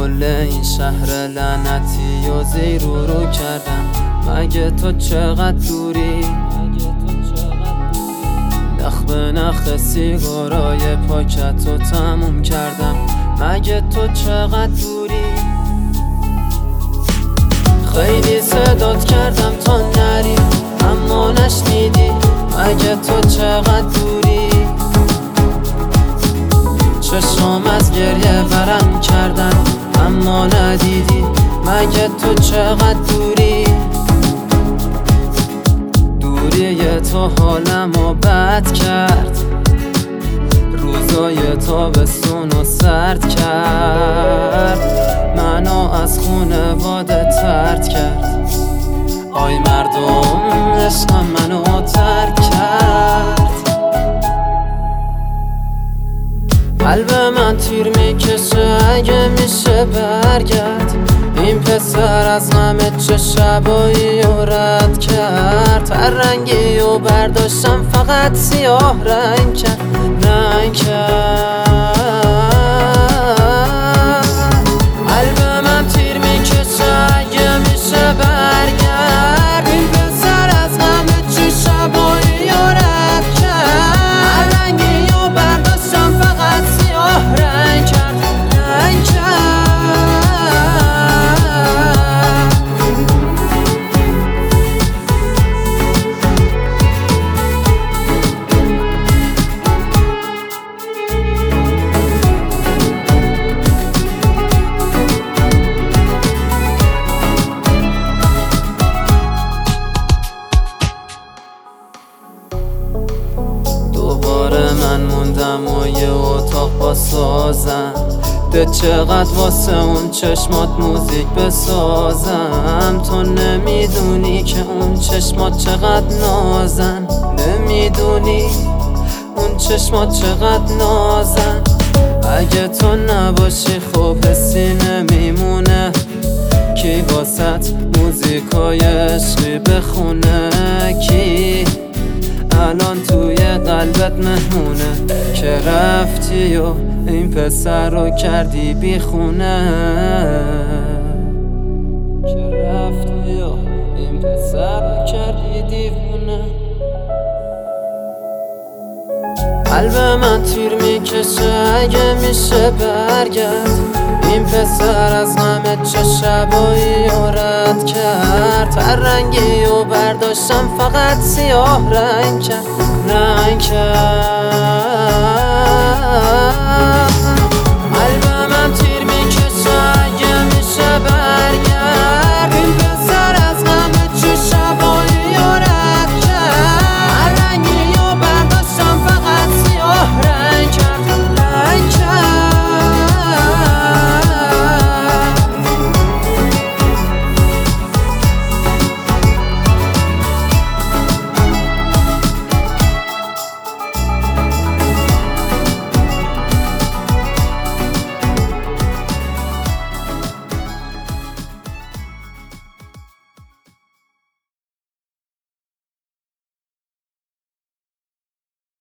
کل این شهر لعنتی و زیرو رو کردم. مگه تو چقدر دوری؟ نخ به نخ سیگارای پاکت رو تموم کردم. مگه تو چقدر دوری؟ خیلی صدات کردم تا نری اما نشنیدی. مگه تو چقدر دوری؟ چشم از گریه ورم کردن اما ندیدی. مگه تو چقدر دوری؟ دوری تو حالمو بد کرد، روزای تابستونو سرد کرد، منو از خونواده طرد کرد. آی مردم عشقم منو ترک کرد. قلب من تیر میکشه اگه میشه برگرد. این پسر از غم چه شبایی و رد کرد. هر رنگی و برداشتم فقط سیاه رنگ کرد. قلب من تیر میکشه اگه میشه برگرد. این پسر از غم چه شبایی و رد کرد. هر رنگی و برداشتم فقط سیاه رنگ کرد. من موندم و یه اتاق باسازم. ده چقدر واسه اون چشمات موزیک بسازم. تو نمیدونی که اون چشمات چقدر نازن. نمیدونی اون چشمات چقدر نازن. اگه تو نباشی خب حسی نمیمونه. کی واسط موزیکای عشقی بخونه؟ کی الان توی قلبت مهمونه که رفتی و این پسر رو کردی بیخونه؟ که رفتی و این پسر رو کردی دیوونه. قلب من تیر میکشه اگه میشه برگرد. این پسر از غم چه شبایی و رد کرد. هر رنگی و برداشتم فقط سیاه رنگ کرد.